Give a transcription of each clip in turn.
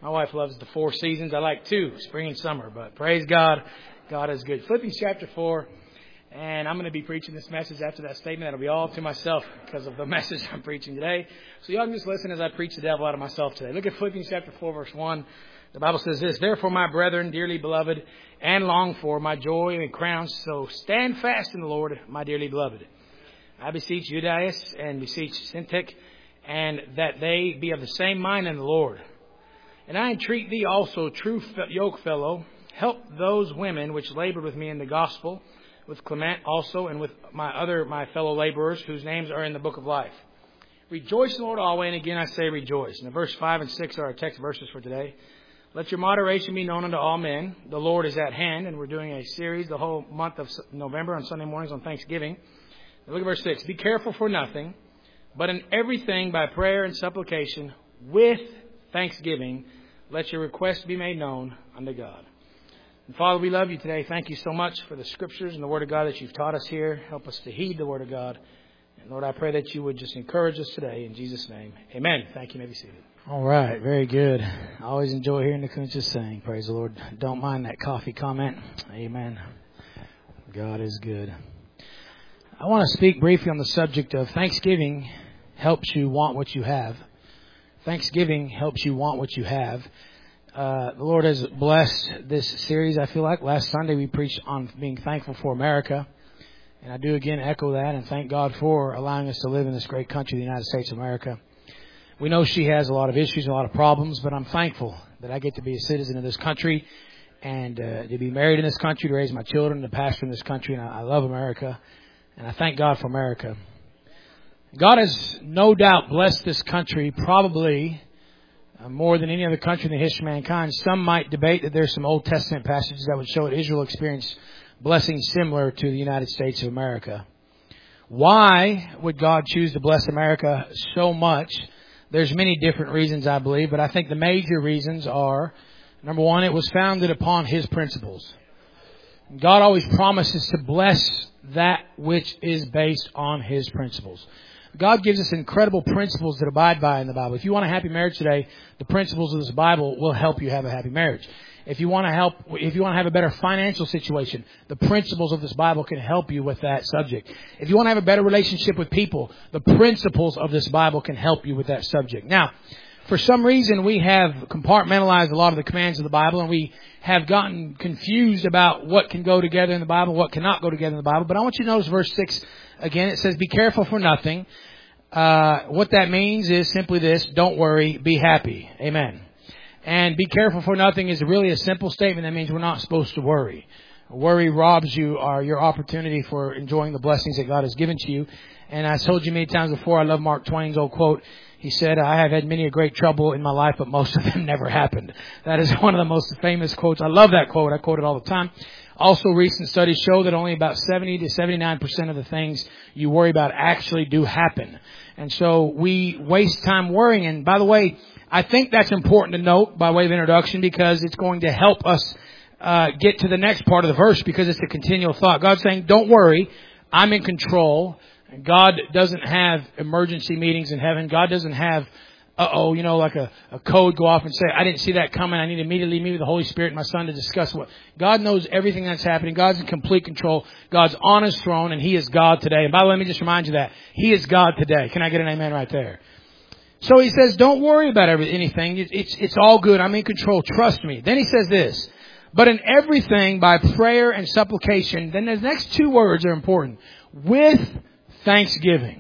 My wife loves the 4 seasons. I like 2, spring and summer, but praise God, God is good. Philippians chapter 4, and I'm going to be preaching this message after that statement. That'll be all to myself because of the message I'm preaching today. So y'all can just listen as I preach the devil out of myself today. Look at Philippians chapter 4, verse 1. The Bible says this: "Therefore, my brethren, dearly beloved, and longed for, my joy and crown, so stand fast in the Lord, my dearly beloved. I beseech Euodias and beseech Syntyche, and that they be of the same mind in the Lord. And I entreat thee also, true yokefellow, help those women which labored with me in the gospel, with Clement also, and with my fellow laborers, whose names are in the book of life. Rejoice in the Lord always." And again I say rejoice. And verse 5 and 6 are our text verses for today. "Let your moderation be known unto all men. The Lord is at hand." And we're doing a series the whole month of November on Sunday mornings on Thanksgiving. Now look at verse 6. "Be careful for nothing, but in everything by prayer and supplication with thanksgiving, let your requests be made known unto God." And Father, we love you today. Thank you so much for the scriptures and the word of God that you've taught us here. Help us to heed the word of God. And Lord, I pray that you would just encourage us today in Jesus' name. Amen. Thank you. You may be seated. All right. Very good. I always enjoy hearing the Coons sing. Praise the Lord. Don't mind that coffee comment. Amen. God is good. I want to speak briefly on the subject of Thanksgiving helps you want what you have. Thanksgiving helps you want what you have. The Lord has blessed this series. I feel like last Sunday we preached on being thankful for America. And I do again echo that and thank God for allowing us to live in this great country, the United States of America. We know she has a lot of issues, a lot of problems, but I'm thankful that I get to be a citizen of this country and to be married in this country, to raise my children, to pastor in this country. And I love America. And I thank God for America. God has no doubt blessed this country probably more than any other country in the history of mankind. Some might debate that there's some Old Testament passages that would show that Israel experienced blessings similar to the United States of America. Why would God choose to bless America so much? There's many different reasons, I believe, but I think the major reasons are, number one, it was founded upon His principles. God always promises to bless that which is based on His principles. God gives us incredible principles that abide by in the Bible. If you want a happy marriage today, the principles of this Bible will help you have a happy marriage. If you want to have a better financial situation, the principles of this Bible can help you with that subject. If you want to have a better relationship with people, the principles of this Bible can help you with that subject. Now, for some reason, we have compartmentalized a lot of the commands of the Bible, and we have gotten confused about what can go together in the Bible, what cannot go together in the Bible. But I want you to notice verse 6 again. It says, "Be careful for nothing." What that means is simply this: don't worry, be happy. Amen. And be careful for nothing is really a simple statement. That means we're not supposed to worry. Worry robs you your opportunity for enjoying the blessings that God has given to you. And I told you many times before, I love Mark Twain's old quote. He said, "I have had many a great trouble in my life, but most of them never happened." That is one of the most famous quotes. I love that quote. I quote it all the time. Also, recent studies show that only about 70 to 79% of the things you worry about actually do happen. And so we waste time worrying. And by the way, I think that's important to note by way of introduction, because it's going to help us get to the next part of the verse, because it's a continual thought. God's saying, don't worry, I'm in control. God doesn't have emergency meetings in heaven. God doesn't have, like a code go off and say, I didn't see that coming. I need to immediately meet with the Holy Spirit and my Son to discuss what. God knows everything that's happening. God's in complete control. God's on His throne, and He is God today. And by the way, let me just remind you that He is God today. Can I get an amen right there? So He says, don't worry about anything. It's all good. I'm in control. Trust me. Then He says this: "But in everything by prayer and supplication." Then the next 2 words are important: with thanksgiving.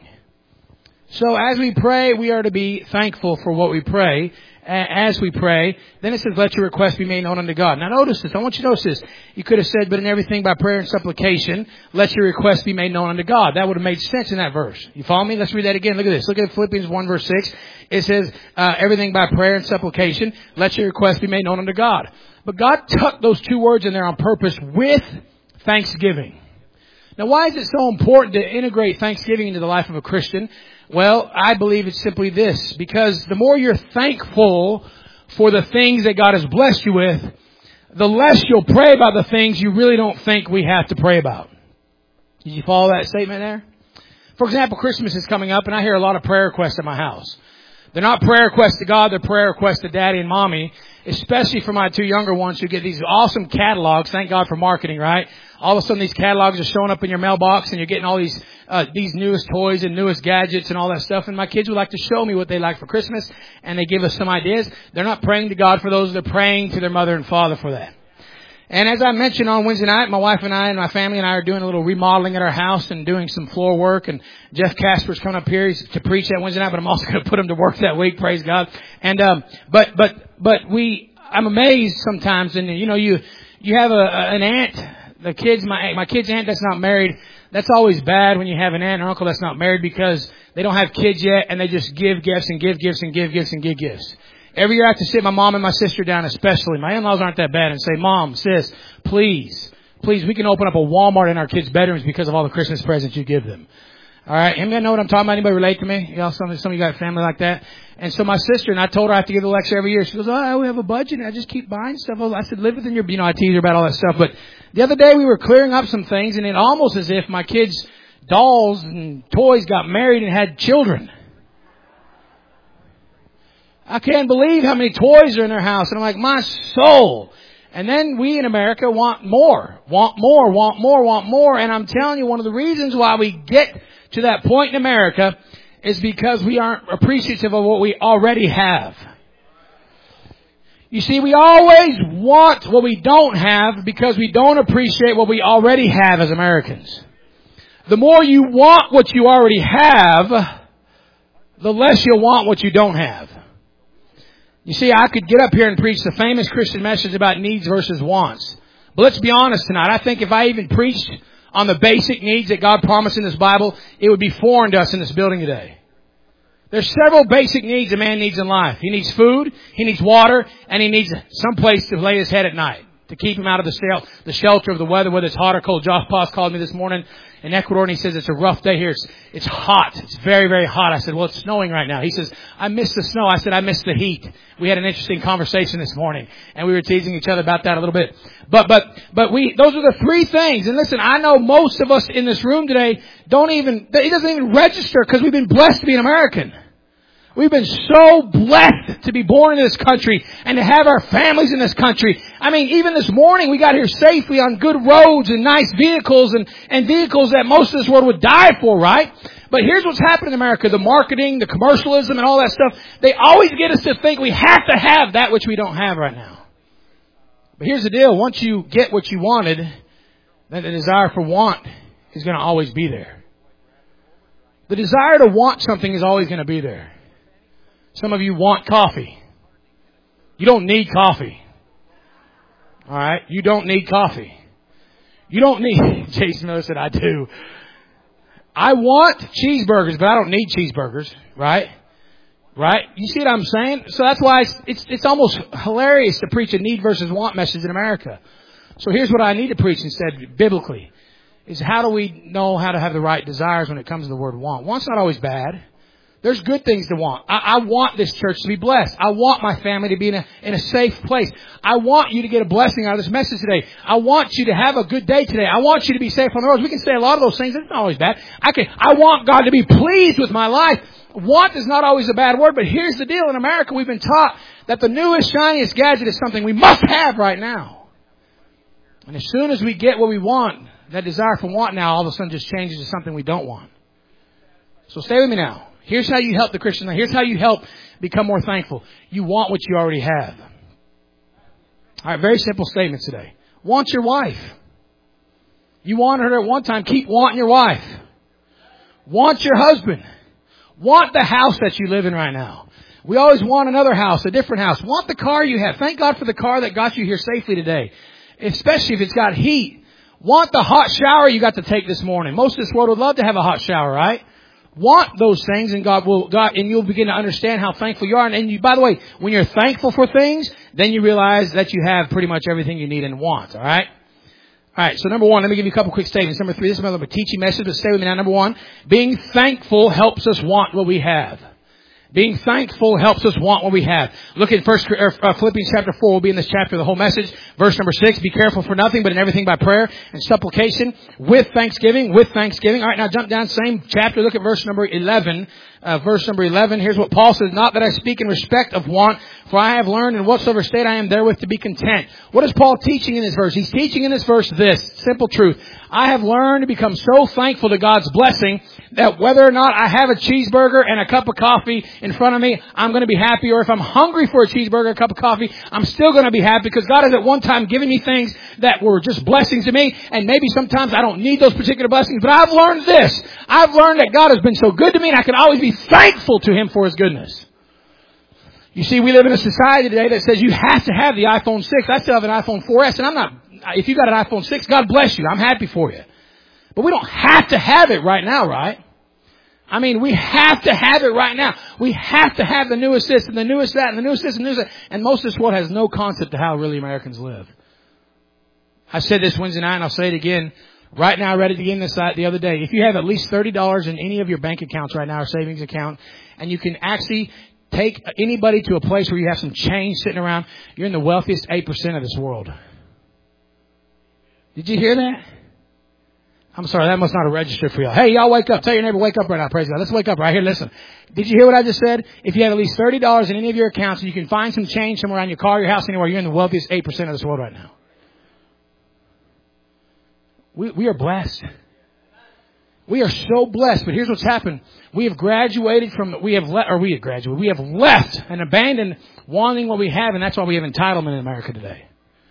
So as we pray, we are to be thankful for what we pray. As we pray, then it says, "Let your request be made known unto God." Now notice this. I want you to notice this. You could have said, "But in everything by prayer and supplication, let your request be made known unto God." That would have made sense in that verse. You follow me? Let's read that again. Look at this. Look at Philippians 1 verse 6. It says, "Everything by prayer and supplication, let your request be made known unto God." But God tucked those 2 words in there on purpose: with thanksgiving. Now, why is it so important to integrate thanksgiving into the life of a Christian? Well, I believe it's simply this: because the more you're thankful for the things that God has blessed you with, the less you'll pray about the things you really don't think we have to pray about. Did you follow that statement there? For example, Christmas is coming up, and I hear a lot of prayer requests at my house. They're not prayer requests to God, they're prayer requests to Daddy and Mommy, especially for my two younger ones who get these awesome catalogs. Thank God for marketing, right? All of a sudden these catalogs are showing up in your mailbox and you're getting all these newest toys and newest gadgets and all that stuff. And my kids would like to show me what they like for Christmas, and they give us some ideas. They're not praying to God for those, they're praying to their mother and father for that. And as I mentioned on Wednesday night, my wife and I and my family and I are doing a little remodeling at our house and doing some floor work. And Jeff Casper's coming up here to preach that Wednesday night, but I'm also going to put him to work that week. Praise God. And I'm amazed sometimes. And you have an aunt, the kids, my kid's aunt that's not married. That's always bad when you have an aunt or uncle that's not married, because they don't have kids yet and they just give gifts and give gifts and give gifts and give gifts. Every year I have to sit my mom and my sister down, especially. My in-laws aren't that bad, and say, Mom, sis, please, we can open up a Walmart in our kids' bedrooms because of all the Christmas presents you give them. All right? Anybody know what I'm talking about? Anybody relate to me? Some of you got a family like that. And so my sister, and I told her I have to give the lecture every year. She goes, we have a budget and I just keep buying stuff. I said, live within your, I tease her about all that stuff. But the other day we were clearing up some things, and it almost as if my kids' dolls and toys got married and had children. I can't believe how many toys are in their house. And I'm like, my soul. And then we in America want more. And I'm telling you, one of the reasons why we get to that point in America is because we aren't appreciative of what we already have. You see, we always want what we don't have because we don't appreciate what we already have as Americans. The more you want what you already have, the less you'll want what you don't have. You see, I could get up here and preach the famous Christian message about needs versus wants. But let's be honest tonight. I think if I even preached on the basic needs that God promised in this Bible, it would be foreign to us in this building today. There's several basic needs a man needs in life. He needs food, he needs water, and he needs some place to lay his head at night, to keep him out of the shelter of the weather, whether it's hot or cold. Josh Poss called me this morning in Ecuador, and he says it's a rough day here. It's hot. It's very, very hot. I said, well, it's snowing right now. He says, I miss the snow. I said, I miss the heat. We had an interesting conversation this morning, and we were teasing each other about that a little bit. But those are the three things. And listen, I know most of us in this room today it doesn't even register because we've been blessed to be an American. We've been so blessed to be born in this country and to have our families in this country. I mean, even this morning we got here safely on good roads and nice vehicles and vehicles that most of this world would die for, right? But here's what's happened in America. The marketing, the commercialism and all that stuff, they always get us to think we have to have that which we don't have right now. But here's the deal. Once you get what you wanted, then the desire for want is going to always be there. The desire to want something is always going to be there. Some of you want coffee. You don't need coffee. All right? You don't need coffee. You don't need... Jason Miller said, I do. I want cheeseburgers, but I don't need cheeseburgers. Right? Right? You see what I'm saying? So that's why it's almost hilarious to preach a need versus want message in America. So here's what I need to preach instead, biblically, is how do we know how to have the right desires when it comes to the word want? Want's not always bad. There's good things to want. I want this church to be blessed. I want my family to be in a safe place. I want you to get a blessing out of this message today. I want you to have a good day today. I want you to be safe on the roads. We can say a lot of those things. It's not always bad. I want God to be pleased with my life. Want is not always a bad word, but here's the deal. In America, we've been taught that the newest, shiniest gadget is something we must have right now. And as soon as we get what we want, that desire for want now all of a sudden just changes to something we don't want. So stay with me now. Here's how you help the Christian life. Here's how you help become more thankful. You want what you already have. All right, very simple statements today. Want your wife. You wanted her at one time. Keep wanting your wife. Want your husband. Want the house that you live in right now. We always want another house, a different house. Want the car you have. Thank God for the car that got you here safely today, especially if it's got heat. Want the hot shower you got to take this morning. Most of this world would love to have a hot shower, right? Want those things, and and you'll begin to understand how thankful you are. And you, by the way, when you're thankful for things, then you realize that you have pretty much everything you need and want. All right. All right. So number one, let me give you a couple quick statements. Number three, this is a teaching message, but stay with me now. Number one, being thankful helps us want what we have. Being thankful helps us want what we have. Look at Philippians chapter 4. We'll be in this chapter, the whole message. Verse number 6, be careful for nothing, but in everything by prayer and supplication with thanksgiving. All right, now jump down, same chapter. Look at verse number 11. verse number 11. Here's what Paul says, not that I speak in respect of want, for I have learned in whatsoever state I am therewith to be content. What is Paul teaching in this verse? He's teaching in this verse this simple truth. I have learned to become so thankful to God's blessing that whether or not I have a cheeseburger and a cup of coffee in front of me, I'm going to be happy. Or if I'm hungry for a cheeseburger, a cup of coffee, I'm still going to be happy because God has at one time given me things that were just blessings to me. And maybe sometimes I don't need those particular blessings, but I've learned this. I've learned that God has been so good to me and I can always be thankful to Him for His goodness. You see, we live in a society today that says you have to have the iPhone 6. I still have an iPhone 4S, and if you got an iPhone 6, God bless you. I'm happy for you. But we don't have to have it right now, right? I mean, we have to have it right now. We have to have the newest this and the newest that and the newest this and the newest that. And most of this world has no concept of how really Americans live. I said this Wednesday night, and I'll say it again. Right now, I read it again the other day. If you have at least $30 in any of your bank accounts right now, or savings account, and you can actually take anybody to a place where you have some change sitting around, you're in the wealthiest 8% of this world. Did you hear that? I'm sorry, that must not have registered for y'all. Hey, y'all wake up. Tell your neighbor, wake up right now. Praise God. Let's wake up right here. Listen. Did you hear what I just said? If you have at least $30 in any of your accounts and you can find some change somewhere around your car, your house, anywhere, you're in the wealthiest 8% of this world right now. We are blessed. We are so blessed, but here's what's happened. We have left and abandoned wanting what we have, and that's why we have entitlement in America today.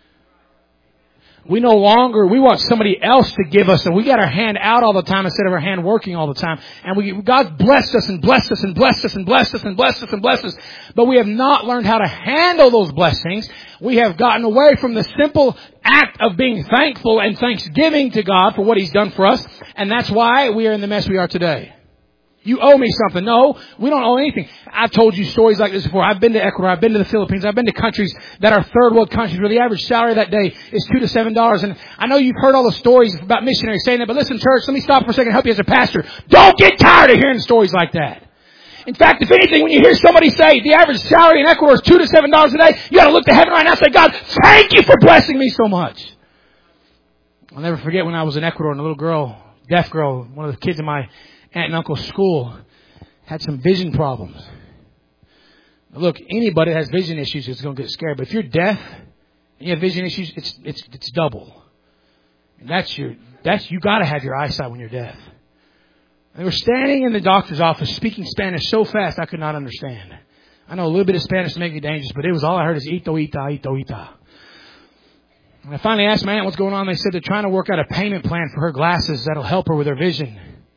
We want somebody else to give us, and we got our hand out all the time instead of our hand working all the time. And God blessed us and blessed us and blessed us and blessed us and blessed us and blessed us. But we have not learned how to handle those blessings. We have gotten away from the simple act of being thankful and thanksgiving to God for what He's done for us. And that's why we are in the mess we are today. You owe me something. No, we don't owe anything. I've told you stories like this before. I've been to Ecuador. I've been to the Philippines. I've been to countries that are third world countries where the average salary that day is $2 to $7. And I know you've heard all the stories about missionaries saying that, but listen, church, let me stop for a second and help you as a pastor. Don't get tired of hearing stories like that. In fact, if anything, when you hear somebody say the average salary in Ecuador is $2 to $7 a day, you got to look to heaven right now and say, God, thank you for blessing me so much. I'll never forget when I was in Ecuador and a little girl, deaf girl, one of the kids in my aunt and uncle's school, had some vision problems. Look, anybody that has vision issues is going to get scared. But if you're deaf and you have vision issues, it's double. And you got to have your eyesight when you're deaf. They were standing in the doctor's office speaking Spanish so fast I could not understand. I know a little bit of Spanish to make me dangerous, but it was all I heard is ito, ita, ito, ita. And I finally asked my aunt what's going on. They said they're trying to work out a payment plan for her glasses that'll help her with her vision.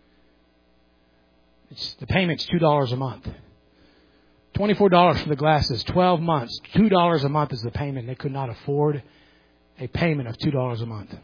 The payment's $2 a month. $24 for the glasses, 12 months. $2 a month is the payment. They could not afford a payment of $2 a month.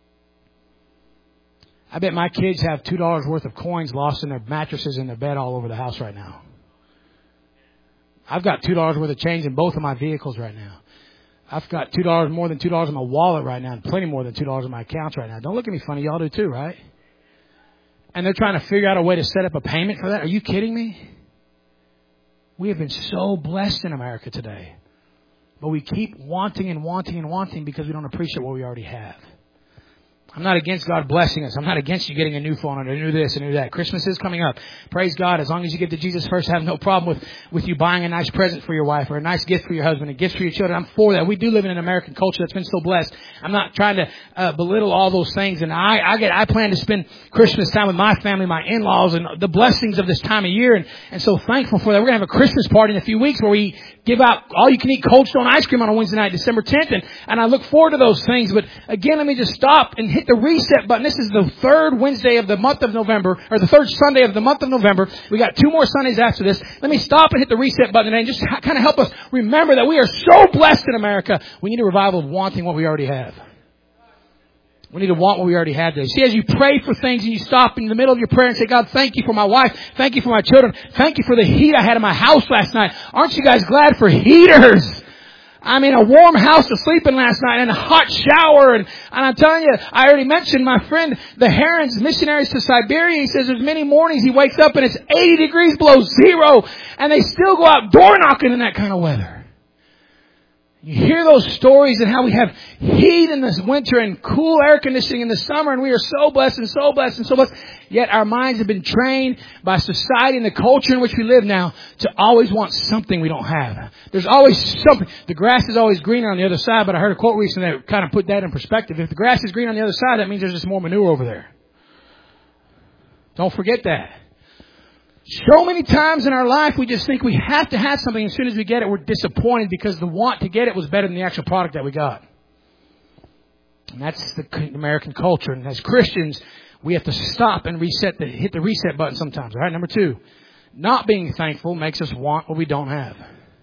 I bet my kids have $2 worth of coins lost in their mattresses in their bed all over the house right now. I've got $2 worth of change in both of my vehicles right now. I've got more than $2 in my wallet right now and plenty more than $2 in my accounts right now. Don't look at me funny. Y'all do too, right? And they're trying to figure out a way to set up a payment for that. Are you kidding me? We have been so blessed in America today. But we keep wanting and wanting and wanting because we don't appreciate what we already have. I'm not against God blessing us. I'm not against you getting a new phone or a new this and new that. Christmas is coming up. Praise God. As long as you get to Jesus first, I have no problem with you buying a nice present for your wife or a nice gift for your husband, a gift for your children. I'm for that. We do live in an American culture that's been so blessed. I'm not trying to belittle all those things. And I plan to spend Christmas time with my family, my in-laws, and the blessings of this time of year. And so thankful for that. We're going to have a Christmas party in a few weeks where we give out all-you-can-eat Cold Stone ice cream on a Wednesday night, December 10th. And I look forward to those things. But again, let me just stop and hit the reset button. This is the third Wednesday of the month of November, or the third Sunday of the month of November. We got 2 more Sundays after this. Let me stop and hit the reset button today and just kind of help us remember that we are so blessed in America. We need a revival of wanting what we already have. We need to want what we already have today. See, as you pray for things and you stop in the middle of your prayer and say, God, thank you for my wife. Thank you for my children. Thank you for the heat I had in my house last night. Aren't you guys glad for heaters? I mean, a warm house to sleep in last night and a hot shower. And I'm telling you, I already mentioned my friend, the Herons, missionaries to Siberia. He says there's many mornings he wakes up and it's 80 degrees below zero and they still go out door knocking in that kind of weather. You hear those stories and how we have heat in the winter and cool air conditioning in the summer, and we are so blessed and so blessed and so blessed. Yet our minds have been trained by society and the culture in which we live now to always want something we don't have. There's always something. The grass is always greener on the other side, but I heard a quote recently that kind of put that in perspective. If the grass is green on the other side, that means there's just more manure over there. Don't forget that. So many times in our life, we just think we have to have something. As soon as we get it, we're disappointed because the want to get it was better than the actual product that we got. And that's the American culture. And as Christians, we have to stop and hit the reset button sometimes. All right, number 2, not being thankful makes us want what we don't have.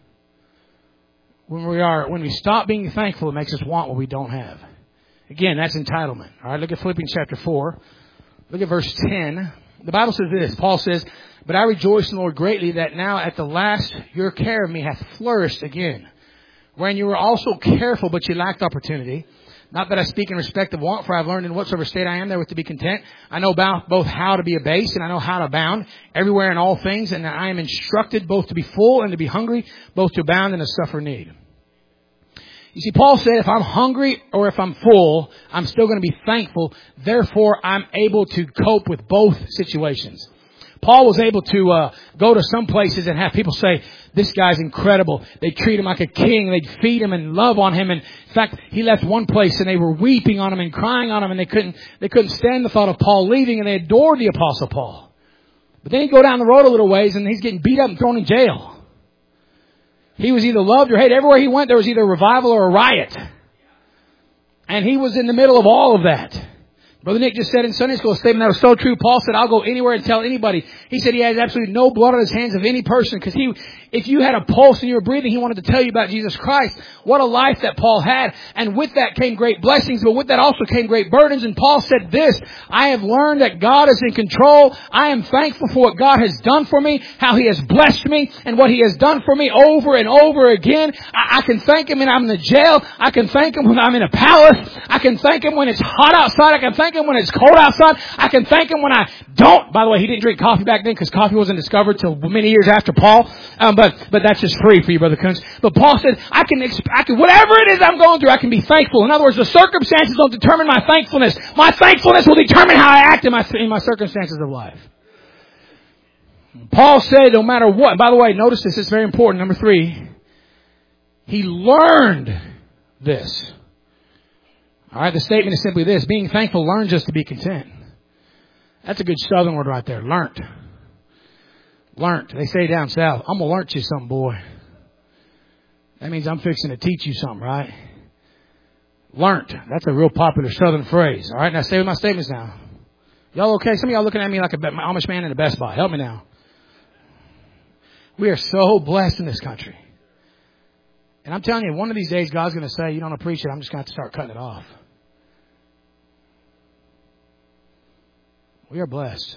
When we stop being thankful, it makes us want what we don't have. Again, that's entitlement. All right, look at Philippians chapter 4. Look at verse 10. The Bible says this. Paul says, "But I rejoice in the Lord greatly that now at the last your care of me hath flourished again, wherein you were also careful, but you lacked opportunity. Not that I speak in respect of want, for I have learned in whatsoever state I am therewith to be content. I know both how to be abased, and I know how to abound everywhere in all things, and I am instructed both to be full and to be hungry, both to abound and to suffer need." You see, Paul said if I'm hungry or if I'm full, I'm still going to be thankful. Therefore, I'm able to cope with both situations. Paul was able to go to some places and have people say, "This guy's incredible." They treat him like a king. They'd feed him and love on him. And in fact, he left one place and they were weeping on him and crying on him, and they couldn't stand the thought of Paul leaving, and they adored the Apostle Paul. But then you go down the road a little ways and he's getting beat up and thrown in jail. He was either loved or hated. Everywhere he went, there was either a revival or a riot. And he was in the middle of all of that. Brother Nick just said in Sunday school a statement that was so true. Paul said, "I'll go anywhere and tell anybody." He said he has absolutely no blood on his hands of any person, because if you had a pulse and you were breathing, he wanted to tell you about Jesus Christ. What a life that Paul had. And with that came great blessings, but with that also came great burdens. And Paul said this, "I have learned that God is in control. I am thankful for what God has done for me, how He has blessed me, and what He has done for me over and over again. I can thank Him when I'm in the jail. I can thank Him when I'm in a palace. I can thank Him when it's hot outside. I can thank Him when it's cold outside. I can thank Him when I don't." By the way, he didn't drink coffee back then because coffee wasn't discovered till many years after Paul. But that's just free for you, Brother Coons. But Paul said, I can, whatever it is I'm going through, I can be thankful. In other words, the circumstances don't determine my thankfulness. My thankfulness will determine how I act in my circumstances of life. Paul said, no matter what. By the way, notice this. It's very important. Number 3. He learned this. All right, the statement is simply this: being thankful learns us to be content. That's a good Southern word right there. Learnt. Learnt. They say down south, "I'm going to learn you something, boy." That means I'm fixing to teach you something, right? Learnt. That's a real popular Southern phrase. All right, now stay with my statements now. Y'all okay? Some of y'all looking at me like an Amish man in a Best Buy. Help me now. We are so blessed in this country. And I'm telling you, one of these days, God's going to say, "You don't appreciate it. I'm just going to have to start cutting it off." We are blessed.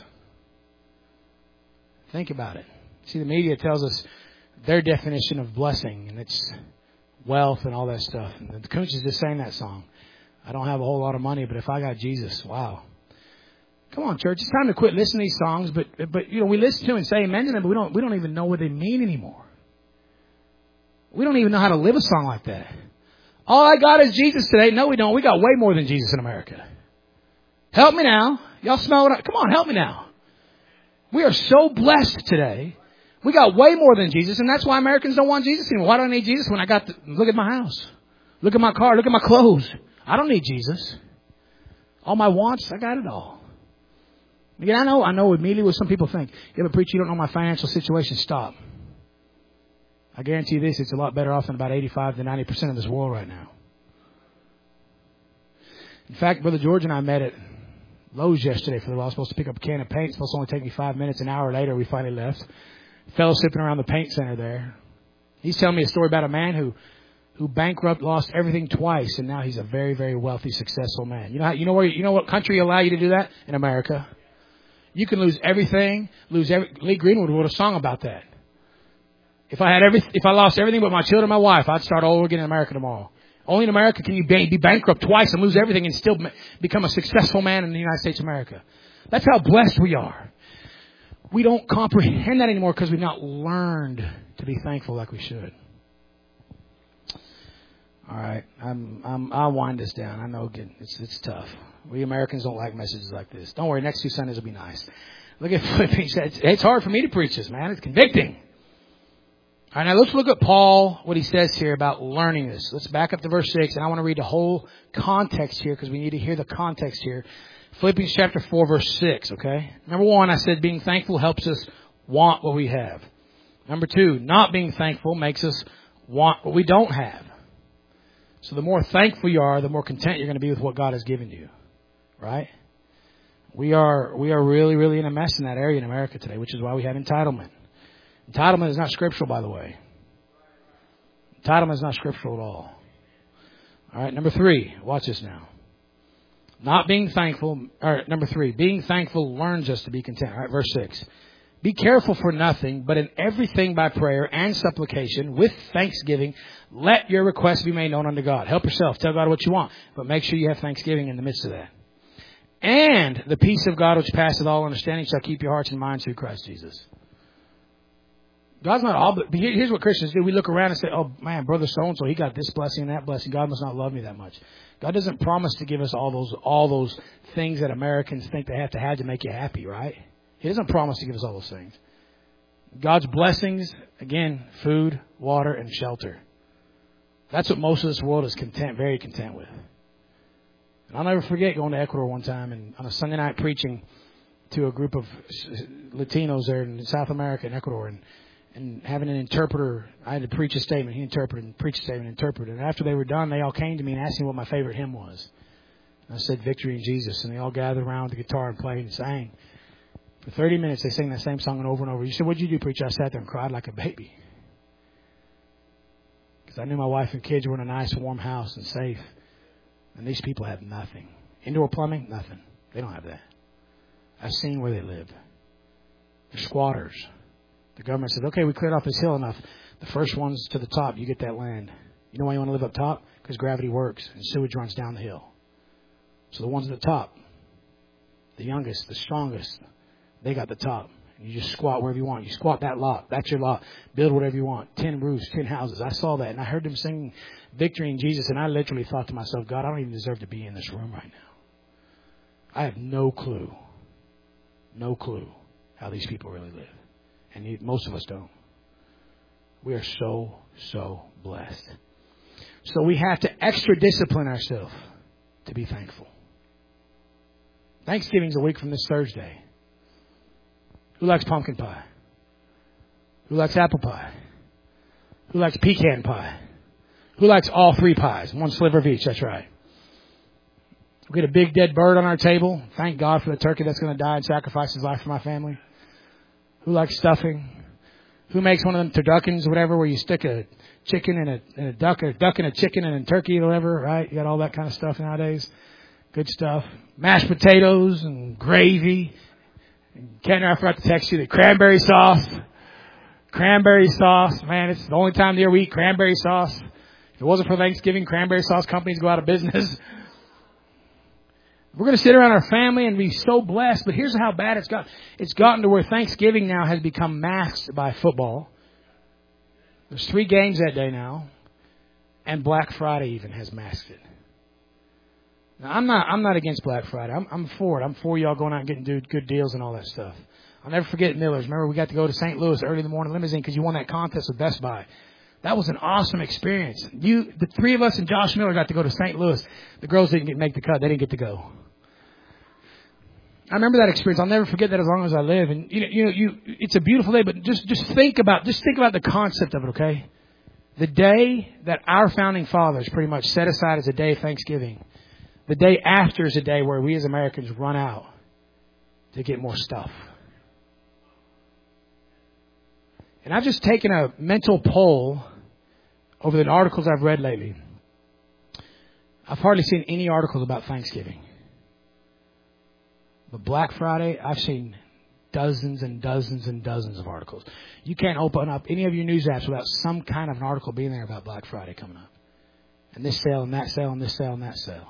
Think about it. See, the media tells us their definition of blessing, and it's wealth and all that stuff. And the Coons is just saying that song. "I don't have a whole lot of money, but if I got Jesus," wow. Come on, church. It's time to quit listening to these songs, but we listen to them and say amen to them, but we don't even know what they mean anymore. We don't even know how to live a song like that. All I got is Jesus today. No, we don't. We got way more than Jesus in America. Help me now. Y'all smell it? Come on, help me now. We are so blessed today. We got way more than Jesus, and that's why Americans don't want Jesus anymore. Why do I need Jesus when I got look at my house, look at my car, look at my clothes? I don't need Jesus. All my wants, I got it all. Again, I know immediately what some people think. Yeah, but preacher, you don't know my financial situation. Stop. I guarantee you this, it's a lot better off than about 85 to 90% of this world right now. In fact, Brother George and I met at Lowe's yesterday for the I was supposed to pick up a can of paint. It's supposed to only take me 5 minutes. An hour later, we finally left. Fellowshipping around the paint center there. He's telling me a story about a man who bankrupt, lost everything twice, and now he's a very, very wealthy, successful man. You know what country allow you to do that? In America. You can lose everything, Lee Greenwood wrote a song about that. If I lost everything but my children and my wife, I'd start all over again in America tomorrow. Only in America can you be bankrupt twice and lose everything and still become a successful man in the United States of America. That's how blessed we are. We don't comprehend that anymore because we've not learned to be thankful like we should. All right. I'll wind this down. I know it's tough. We Americans don't like messages like this. Don't worry. Next 2 Sundays will be nice. Look at Philippians. It's hard for me to preach this, man. It's convicting. All right. Now let's look at Paul, what he says here about learning this. Let's back up to verse 6. And I want to read the whole context here because we need to hear the context here. Philippians chapter 4, verse 6. Okay. Number 1, I said being thankful helps us want what we have. Number 2, not being thankful makes us want what we don't have. So the more thankful you are, the more content you're going to be with what God has given you. Right? We are really, really in a mess in that area in America today, which is why we have entitlement. Entitlement is not scriptural, by the way. Entitlement is not scriptural at all. All right, number 3. Watch this now. Not being thankful, or number 3, being thankful learns us to be content. All right, verse 6. Be careful for nothing, but in everything by prayer and supplication, with thanksgiving, let your requests be made known unto God. Help yourself. Tell God what you want. But make sure you have thanksgiving in the midst of that. And the peace of God which passeth all understanding shall keep your hearts and minds through Christ Jesus. God's not all, but here's what Christians do. We look around and say, oh man, brother so-and-so, he got this blessing and that blessing. God must not love me that much. God doesn't promise to give us all those things that Americans think they have to make you happy, right? He doesn't promise to give us all those things. God's blessings, again, food, water, and shelter. That's what most of this world is very content with. And I'll never forget going to Ecuador one time and on a Sunday night preaching to a group of Latinos there in South America in Ecuador and having an interpreter. I had to preach a statement. He interpreted and preached a statement and interpreted. And after they were done, they all came to me and asked me what my favorite hymn was. And I said, Victory in Jesus. And they all gathered around the guitar and played and sang. For 30 minutes, they sang that same song over and over. You said, what'd you do, preacher? I sat there and cried like a baby. Because I knew my wife and kids were in a nice, warm house and safe. And these people have nothing. Indoor plumbing? Nothing. They don't have that. I've seen where they live. They're squatters. The government said, okay, we cleared off this hill enough. The first one's to the top. You get that land. You know why you want to live up top? Because gravity works and sewage runs down the hill. So the ones at the top, the youngest, the strongest, they got the top. You just squat wherever you want. You squat that lot. That's your lot. Build whatever you want. 10 roofs, 10 houses. I saw that. And I heard them singing Victory in Jesus. And I literally thought to myself, God, I don't even deserve to be in this room right now. I have no clue how these people really live. And most of us don't. We are so blessed. So we have to extra discipline ourselves to be thankful. Thanksgiving's a week from this Thursday. Who likes pumpkin pie? Who likes apple pie? Who likes pecan pie? Who likes all 3 pies? 1 sliver of each, that's right. We get a big dead bird on our table. Thank God for the turkey that's going to die and sacrifice his life for my family. Who likes stuffing? Who makes one of them turduckens or whatever where you stick a chicken and a duck, or a duck and a chicken and a turkey or whatever, right? You got all that kind of stuff nowadays. Good stuff. Mashed potatoes and gravy. Ken, I forgot to text you the cranberry sauce. Cranberry sauce. Man, it's the only time of the year we eat cranberry sauce. If it wasn't for Thanksgiving, cranberry sauce companies go out of business. We're going to sit around our family and be so blessed. But here's how bad it's got. It's gotten to where Thanksgiving now has become masked by football. There's 3 games that day now. And Black Friday even has masked it. Now, I'm not against Black Friday. I'm for it. I'm for y'all going out and getting good deals and all that stuff. I'll never forget Miller's. Remember, we got to go to St. Louis early in the morning limousine because you won that contest with Best Buy. That was an awesome experience. The 3 of us and Josh Miller got to go to St. Louis. The girls didn't make the cut. They didn't get to go. I remember that experience. I'll never forget that as long as I live. And it's a beautiful day, but just think about the concept of it, okay? The day that our founding fathers pretty much set aside as a day of Thanksgiving. The day after is a day where we as Americans run out to get more stuff. And I've just taken a mental poll over the articles I've read lately. I've hardly seen any articles about Thanksgiving. But Black Friday, I've seen dozens and dozens and dozens of articles. You can't open up any of your news apps without some kind of an article being there about Black Friday coming up. And this sale and that sale and this sale and that sale.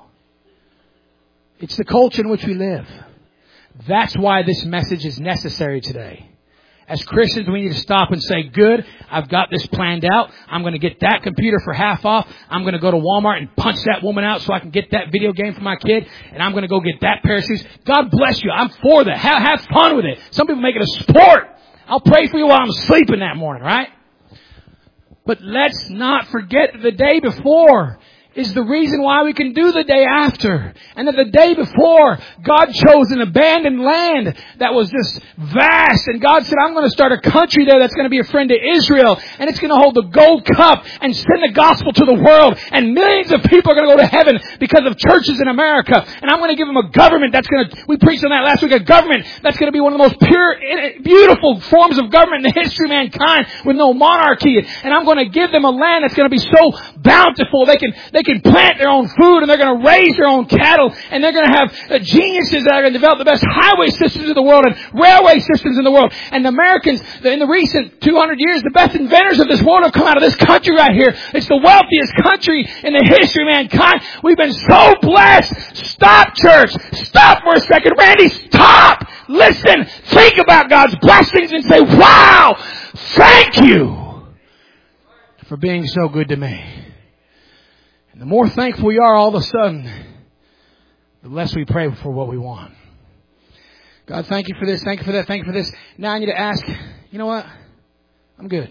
It's the culture in which we live. That's why this message is necessary today. As Christians, we need to stop and say, good, I've got this planned out. I'm going to get that computer for half off. I'm going to go to Walmart and punch that woman out so I can get that video game for my kid. And I'm going to go get that pair of shoes. God bless you. I'm for that. Have fun with it. Some people make it a sport. I'll pray for you while I'm sleeping that morning, right? But let's not forget that the day before is the reason why we can do the day after. And that the day before, God chose an abandoned land that was just vast. And God said, I'm going to start a country there that's going to be a friend to Israel. And it's going to hold the gold cup and send the gospel to the world. And millions of people are going to go to heaven because of churches in America. And I'm going to give them a government that's going to, we preached on that last week, a government that's going to be one of the most pure, beautiful forms of government in the history of mankind with no monarchy. And I'm going to give them a land that's going to be so bountiful. They can plant their own food and they're going to raise their own cattle and they're going to have geniuses that are going to develop the best highway systems in the world and railway systems in the world. And the Americans, in the recent 200 years, the best inventors of this world have come out of this country right here. It's the wealthiest country in the history of mankind. We've been so blessed. Stop, church. Stop for a second. Randy, stop. Listen. Think about God's blessings and say, wow, thank you for being so good to me. And the more thankful we are all of a sudden, the less we pray for what we want. God, thank you for this. Thank you for that. Thank you for this. Now I need to ask, you know what? I'm good.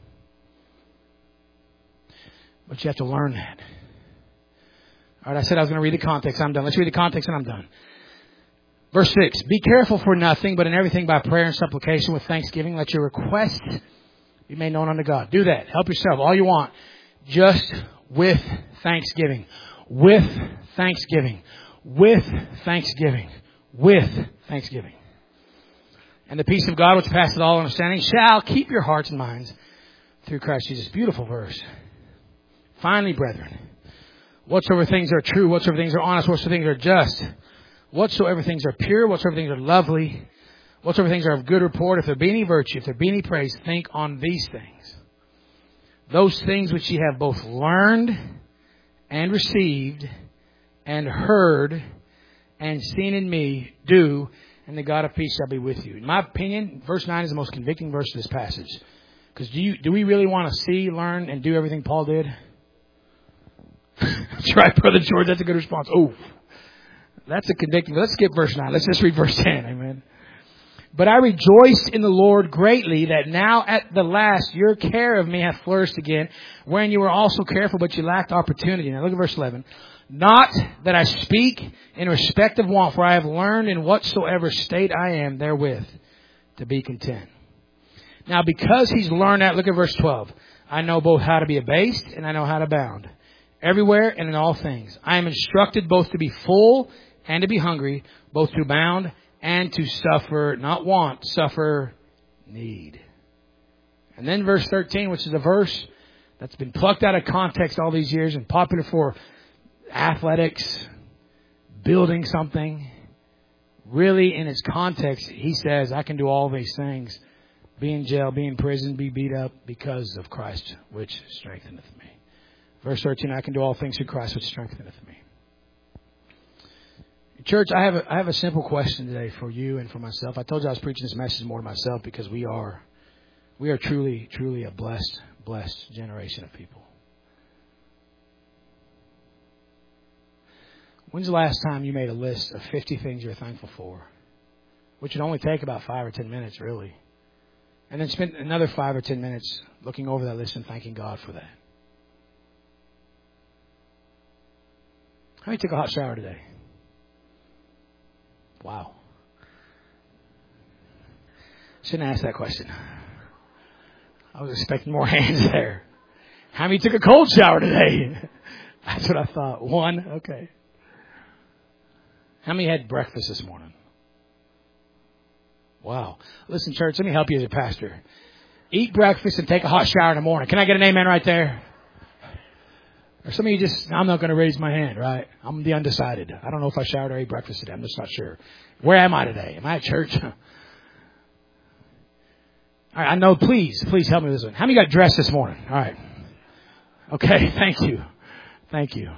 But you have to learn that. All right, I said I was going to read the context. I'm done. Let's read the context and I'm done. Verse 6. Be careful for nothing, but in everything by prayer and supplication with thanksgiving. Let your requests be made known unto God. Do that. Help yourself. All you want. Just with thanksgiving. With thanksgiving. With thanksgiving. With thanksgiving. And the peace of God, which passeth all understanding, shall keep your hearts and minds through Christ Jesus. Beautiful verse. Finally, brethren, whatsoever things are true, whatsoever things are honest, whatsoever things are just, whatsoever things are pure, whatsoever things are lovely, whatsoever things are of good report, if there be any virtue, if there be any praise, think on these things. Those things which ye have both learned and received and heard and seen in me, do, and the God of peace shall be with you. In my opinion, verse 9 is the most convicting verse of this passage. Because do we really want to see, learn, and do everything Paul did? That's right, Brother George. That's a good response. Oh, that's a convicting. Let's skip verse 9. Let's just read verse 10. Amen. But I rejoiced in the Lord greatly that now at the last your care of me hath flourished again, wherein you were also careful, but you lacked opportunity. Now look at verse 11. Not that I speak in respect of want, for I have learned in whatsoever state I am therewith to be content. Now because he's learned that, look at verse 12. I know both how to be abased and I know how to abound. Everywhere and in all things. I am instructed both to be full and to be hungry, both to abound and to suffer, not want, suffer need. And then verse 13, which is a verse that's been plucked out of context all these years and popular for athletics, building something. Really, in its context, he says, I can do all these things. Be in jail, be in prison, be beat up because of Christ, which strengtheneth me. Verse 13, I can do all things through Christ, which strengtheneth me. Church, I have a simple question today for you and for myself. I told you I was preaching this message more to myself because we are truly, truly a blessed generation of people. When's the last time you made a list of 50 things you're thankful for? Which would only take about 5 or 10 minutes, really. And then spend another 5 or 10 minutes looking over that list and thanking God for that. How many took a hot shower today? Wow. Shouldn't ask that question. I was expecting more hands there. How many took a cold shower today? That's what I thought. 1? Okay. How many had breakfast this morning? Wow. Listen, church, let me help you as a pastor. Eat breakfast and take a hot shower in the morning. Can I get an amen right there? Or some of you I'm not going to raise my hand, right? I'm the undecided. I don't know if I showered or ate breakfast today. I'm just not sure. Where am I today? Am I at church? All right, I know. Please help me with this one. How many got dressed this morning? All right. Okay, thank you. Thank you.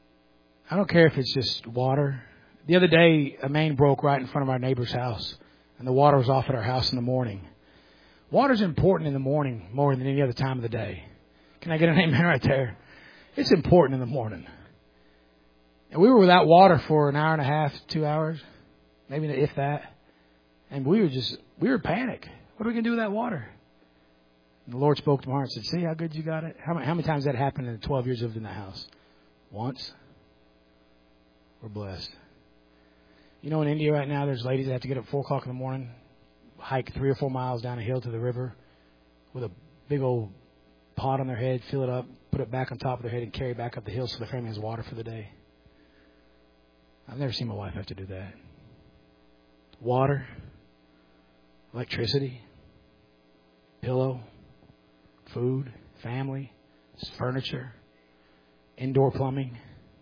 I don't care if it's just water. The other day, a main broke right in front of our neighbor's house. and the water was off at our house in the morning. Water's important in the morning more than any other time of the day. Can I get an amen right there? It's important in the morning. And we were without water for an hour and a half, 2 hours, maybe if that. And we were in panic. What are we going to do with that water? And the Lord spoke to my heart and said, see how good you got it? How many times that happened in the 12 years I lived in the house? Once. We're blessed. You know, in India right now, there's ladies that have to get up at 4 o'clock in the morning, hike 3 or 4 miles down a hill to the river with a big old pot on their head, fill it up, put it back on top of their head, and carry it back up the hill so their family has water for the day. I've never seen my wife have to do that. Water, electricity, pillow, food, family, furniture, indoor plumbing,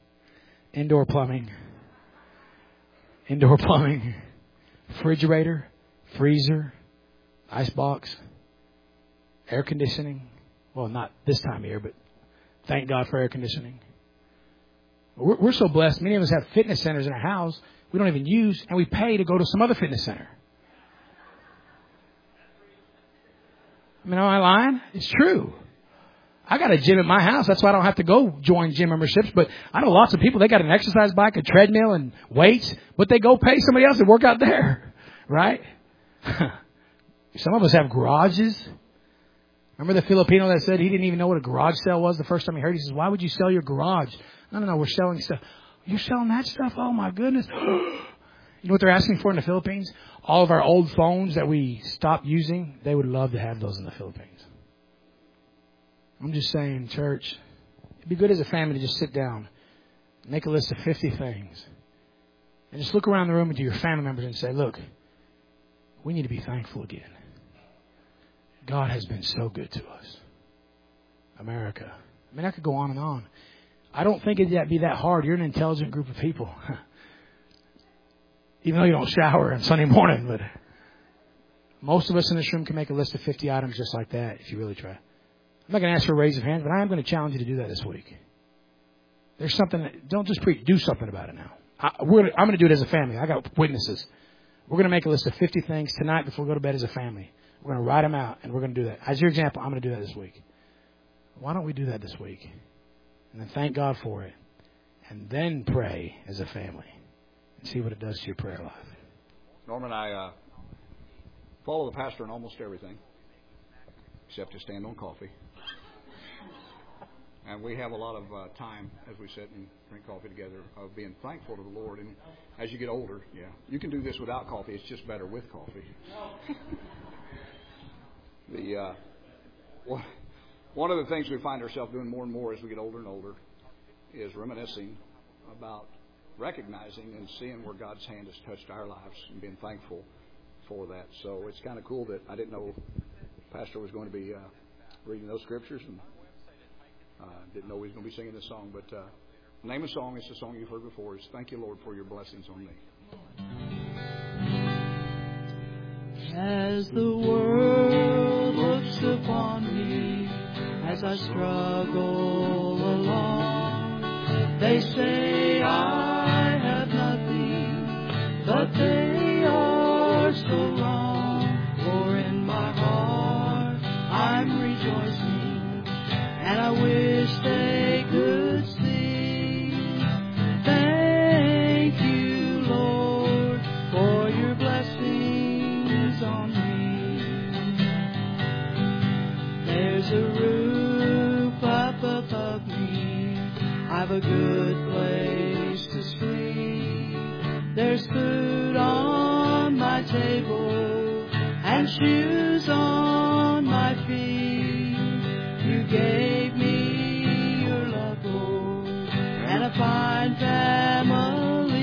refrigerator, freezer, icebox, air conditioning. Well, not this time of year, but thank God for air conditioning. We're so blessed. Many of us have fitness centers in our house we don't even use, and we pay to go to some other fitness center. I mean, am I lying? It's true. I got a gym at my house. That's why I don't have to go join gym memberships. But I know lots of people, they got an exercise bike, a treadmill, and weights, but they go pay somebody else to work out there. Right? Some of us have garages. Remember the Filipino that said he didn't even know what a garage sale was the first time he heard it? He says, why would you sell your garage? No, we're selling stuff. You're selling that stuff? Oh, my goodness. You know what they're asking for in the Philippines? All of our old phones that we stopped using, they would love to have those in the Philippines. I'm just saying, church, it'd be good as a family to just sit down, make a list of 50 things, and just look around the room to your family members and say, look, we need to be thankful again. God has been so good to us. America. I mean, I could go on and on. I don't think it'd be that hard. You're an intelligent group of people. Even though you don't shower on Sunday morning, but most of us in this room can make a list of 50 items just like that if you really try. I'm not going to ask for a raise of hands, but I am going to challenge you to do that this week. There's something don't just preach, do something about it now. I'm going to do it as a family. I got witnesses. We're going to make a list of 50 things tonight before we go to bed as a family. We're going to write them out, and we're going to do that. As your example, I'm going to do that this week. Why don't we do that this week? And then thank God for it. And then pray as a family. And see what it does to your prayer life. Norman, I follow the pastor in almost everything, except to stand on coffee. And we have a lot of time as we sit and drink coffee together of being thankful to the Lord. And as you get older, you can do this without coffee. It's just better with coffee. One of the things we find ourselves doing more and more as we get older and older is reminiscing about recognizing and seeing where God's hand has touched our lives and being thankful for that. So it's kind of cool that I didn't know the pastor was going to be reading those scriptures, and didn't know he was going to be singing this song. But the name of the song is the song you've heard before. Is Thank You, Lord, for Your Blessings on Me. As the world looks upon me, as I struggle along, they say I have nothing, but they are so wrong. For in my heart I'm rejoicing, and I wish they could see. Thank you, Lord, for your blessings on me. There's a roof up above me, I've a good place to sleep. There's food on my table and shoes on my feet. You gave me your love, Lord, and a fine family.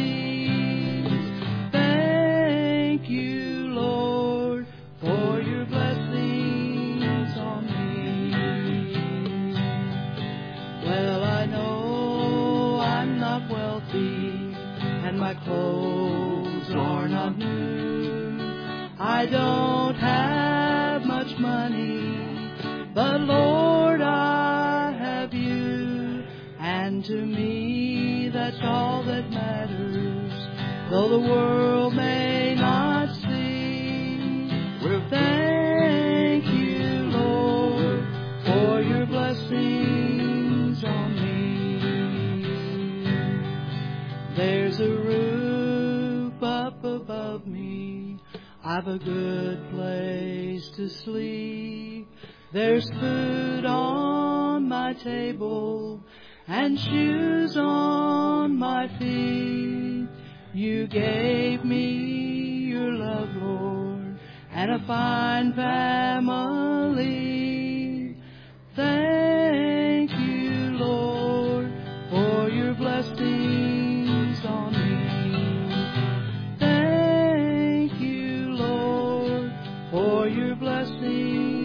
Thank you, Lord, for your blessings on me. Well, I know I'm not wealthy, and my clothes are not new. I don't have much money, but Lord, I have you, and to me that's all that matters. Though the world may not see, I've a good place to sleep. There's food on my table and shoes on my feet. You gave me your love, Lord, and a fine family. Thank you, Lord, for your blessings on me. Thank you, Lord, for your blessings